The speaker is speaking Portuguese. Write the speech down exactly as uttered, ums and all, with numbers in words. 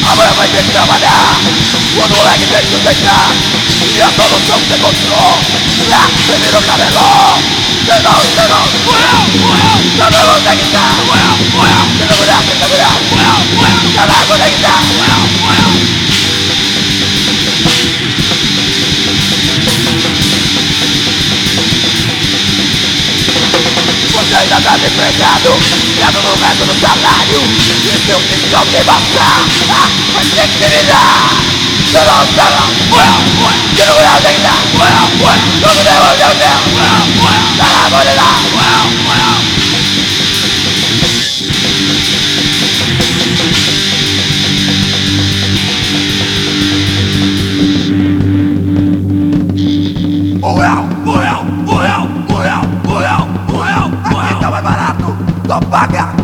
Amanhã vai ter que trabalhar. Quando o moleque tem que sustentar e a solução que você encontrou é primeiro o cabelo. Você não, você não, cabelo tem que dar. Você não mulher, você não mulher, cabelo tem que dar. Você ainda tá desempregado, criado no resto do salário. E seu fiscal tem passar, ah, vai ter que se virar. Você não, você não, você não mulher, tem que dar. Não me deu, meu Deus, tá lá, vou lhe dar. Morreu, morreu, morreu, morreu, morreu, morreu, morreu. Aqui tá mais barato, só paga.